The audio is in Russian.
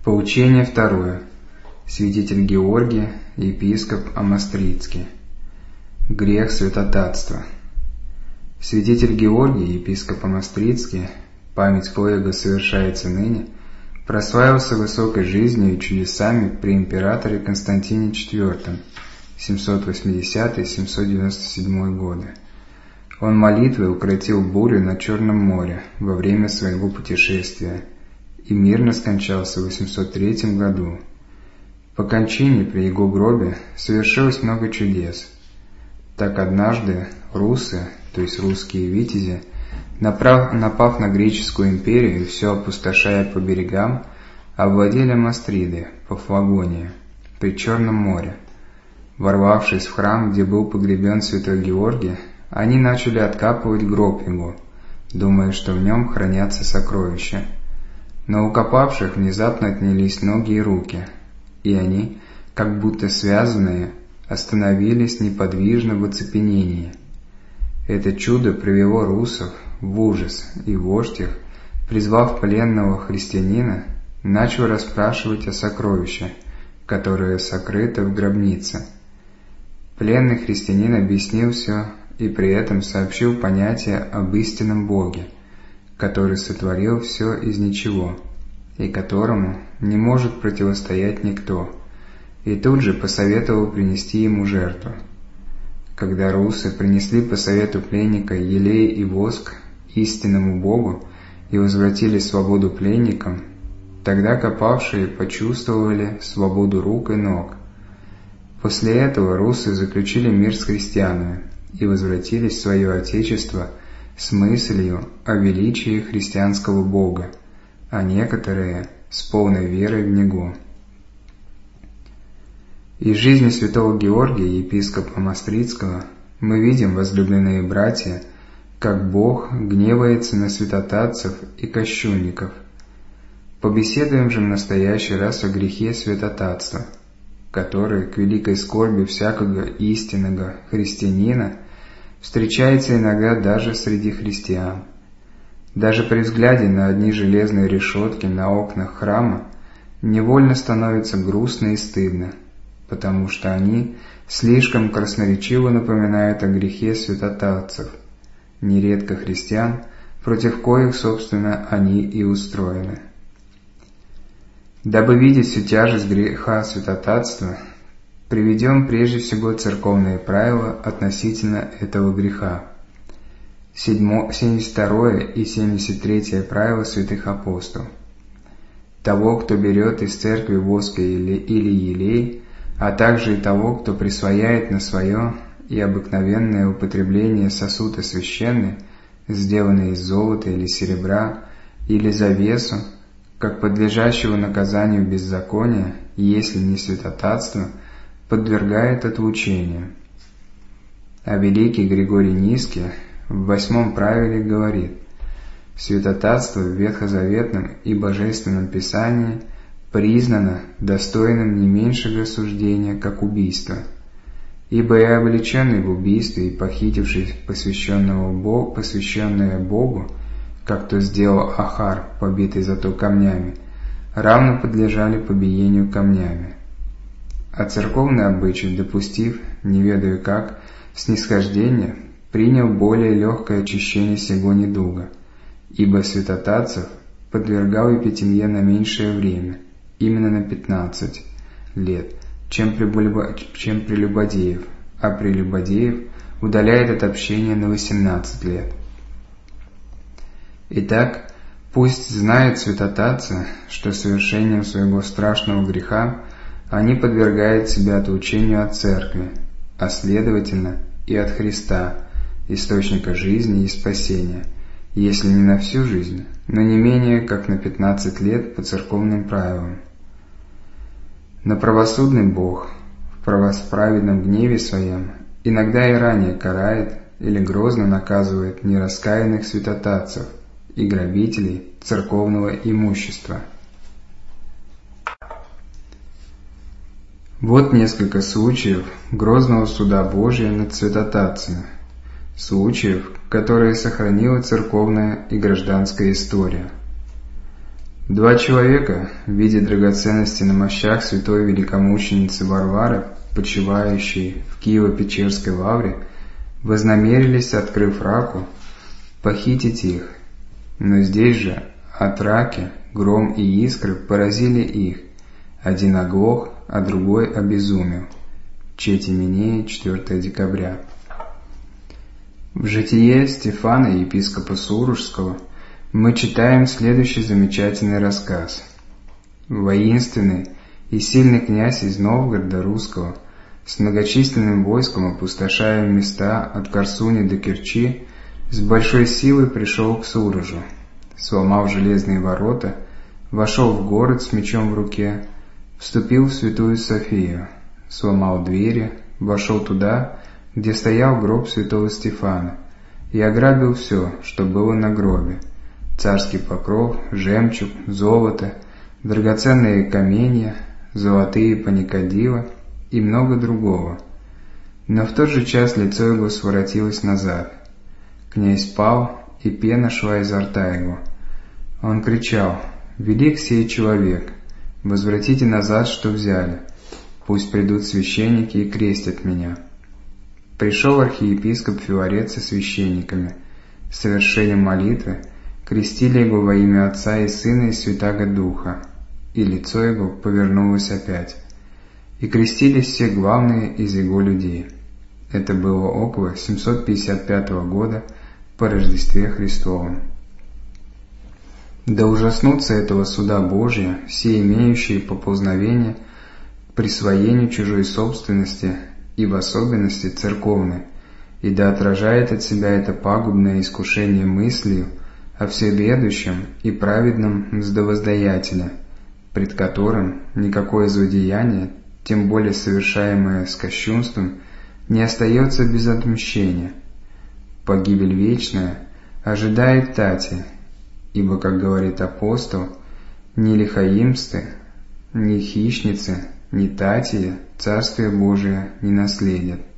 Поучение второе. Святитель Георгий, епископ Амостридский. Грех святотатства. Святитель Георгий, епископ Амостридский, память коего совершается ныне, прославился высокой жизнью и чудесами при императоре Константине IV, 780-797 годы. Он молитвой укротил бурю на Черном море во время своего путешествия и мирно скончался в 803 году. По кончине при его гробе совершилось много чудес. Так однажды русы, то есть русские витязи, напав на греческую империю и все опустошая по берегам, овладели Амостриды, Пафлагония, при Черном море. Ворвавшись в храм, где был погребен святой Георгий, они начали откапывать гроб его, думая, что в нем хранятся сокровища. Но у копавших внезапно отнялись ноги и руки, и они, как будто связанные, остановились неподвижно в оцепенении. Это чудо привело русов в ужас, и вождь их, призвав пленного христианина, начал расспрашивать о сокровище, которое сокрыто в гробнице. Пленный христианин объяснил все и при этом сообщил понятие об истинном Боге, который сотворил все из ничего, и которому не может противостоять никто, и тут же посоветовал принести ему жертву. Когда русы принесли по совету пленника елей и воск истинному Богу и возвратили свободу пленникам, тогда копавшие почувствовали свободу рук и ног. После этого русы заключили мир с христианами и возвратились в свое отечество с мыслью о величии христианского Бога, а некоторые с полной верой в Него. Из жизни святого Георгия, епископа Амостридского, мы видим, возлюбленные братья, как Бог гневается на святотатцев и кощунников. Побеседуем же в настоящий раз о грехе святотатства, который, к великой скорби всякого истинного христианина, встречается иногда даже среди христиан. Даже при взгляде на одни железные решетки на окнах храма невольно становится грустно и стыдно, потому что они слишком красноречиво напоминают о грехе святотатцев, нередко христиан, против коих, собственно, они и устроены. Дабы видеть всю тяжесть греха святотатства, приведем прежде всего церковные правила относительно этого греха. 72 и 73 правила святых апостолов. Того, кто берет из церкви воск или елей, а также и того, кто присвояет на свое и обыкновенное употребление сосуд освященный, сделанный из золота или серебра, или завесу, как подлежащего наказанию беззакония, если не святотатство, подвергает отлучению. А великий Григорий Низкий в 8 правиле говорит: святотатство в ветхозаветном и божественном писании признано достойным не меньшего осуждения, как убийство, ибо и облеченный в убийстве и похитивший посвященное Богу, как то сделал Ахар, побитый зато камнями, равно подлежали побиению камнями. А церковный обычай, допустив, не ведаю как, снисхождение, принял более легкое очищение сего недуга, ибо святотатцев подвергал епитемье на меньшее время, именно на 15 лет, чем прелюбодеев, а прелюбодеев удаляет от общения на 18 лет. Итак, пусть знают святотатцы, что совершением своего страшного греха они подвергают себя отлучению от церкви, а следовательно и от Христа, источника жизни и спасения, если не на всю жизнь, но не менее как на 15 лет по церковным правилам. Но правосудный Бог в правосправедном гневе своем иногда и ранее карает или грозно наказывает нераскаянных святотатцев и грабителей церковного имущества. Вот несколько случаев грозного суда Божия над святотатцами, случаев, которые сохранила церковная и гражданская история. 2 человека, видя драгоценности на мощах святой великомученицы Варвары, почивающей в Киево-Печерской лавре, вознамерились, открыв раку, похитить их. Но здесь же от раки гром и искры поразили их. Один оглох, а другой обезумел. Чети Минеи, 4 декабря. В житие Стефана, епископа Сурожского, мы читаем следующий замечательный рассказ. Воинственный и сильный князь из Новгорода Русского, с многочисленным войском, опустошая места от Корсуни до Керчи, с большой силой пришел к Сурожу, сломав железные ворота, вошел в город с мечом в руке, вступил в Святую Софию, сломал двери, вошел туда, где стоял гроб святого Стефана, и ограбил все, что было на гробе: царский покров, жемчуг, золото, драгоценные каменья, золотые паникадила и много другого. Но в тот же час лицо его своротилось назад. Князь пал, и пена шла изо рта его. Он кричал: «Велик сей человек! Возвратите назад, что взяли! Пусть придут священники и крестят меня». Пришел архиепископ Филарет со священниками. С совершением молитвы крестили его во имя Отца и Сына и Святаго Духа, и лицо его повернулось опять. И крестились все главные из его людей. Это было около 755 года по Рождестве Христовом. Да ужаснутся этого суда Божия все имеющие поползновение к присвоению чужой собственности и в особенности церковной, и да отражает от себя это пагубное искушение мыслью о всеведущем и праведном мздовоздаятеле, пред которым никакое злодеяние, тем более совершаемое с кощунством, не остается без отмщения. Погибель вечная ожидает тати, ибо, как говорит апостол, ни лихаимсты, ни хищницы, ни татия Царствие Божие не наследят.